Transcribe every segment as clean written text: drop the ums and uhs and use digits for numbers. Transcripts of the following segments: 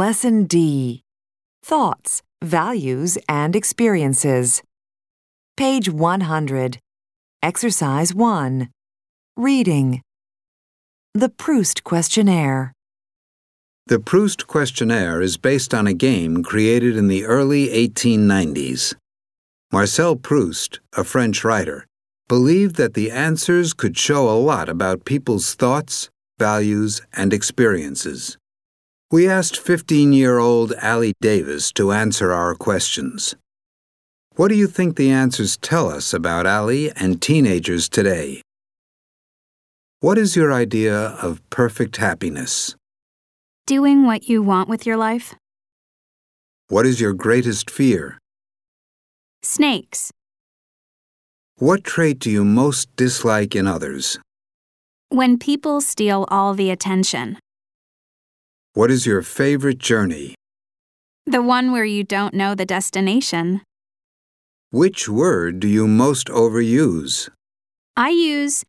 Lesson D. Thoughts, Values, and Experiences. Page 100. Exercise 1. Reading. The Proust Questionnaire. The Proust Questionnaire is based on a game created in the early 1890s. Marcel Proust, a French writer, believed that the answers could show a lot about people's thoughts, values, and experiences. We asked 15-year-old Allie Davis to answer our questions. What do you think the answers tell us about Allie and teenagers today? What is your idea of perfect happiness? Doing what you want with your life. What is your greatest fear? Snakes. What trait do you most dislike in others? When people steal all the attention. What is your favorite journey? The one where you don't know the destination. Which word do you most overuse? I use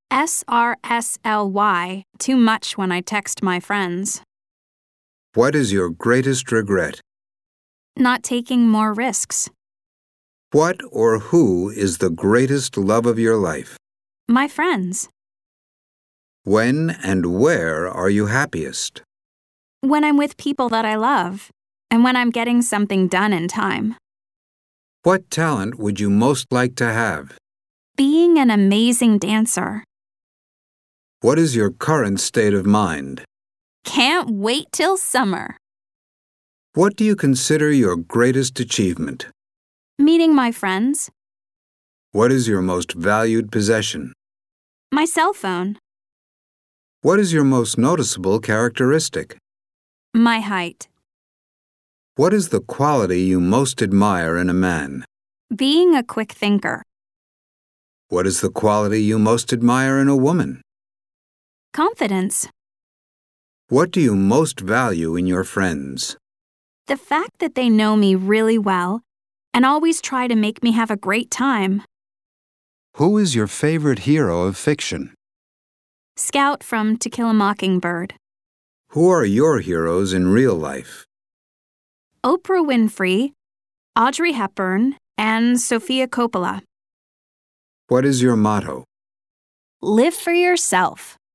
SRSLY too much when I text my friends. What is your greatest regret? Not taking more risks. What or who is the greatest love of your life? My friends. When and where are you happiest? When I'm with people that I love, and when I'm getting something done in time. What talent would you most like to have? Being an amazing dancer. What is your current state of mind? Can't wait till summer. What do you consider your greatest achievement? Meeting my friends. What is your most valued possession? My cell phone. What is your most noticeable characteristic? My height. What is the quality you most admire in a man? Being a quick thinker. What is the quality you most admire in a woman? Confidence. What do you most value in your friends? The fact that they know me really well and always try to make me have a great time. Who is your favorite hero of fiction? Scout from To Kill a Mockingbird. Who are your heroes in real life? Oprah Winfrey, Audrey Hepburn, and Sofia Coppola. What is your motto? Live for yourself.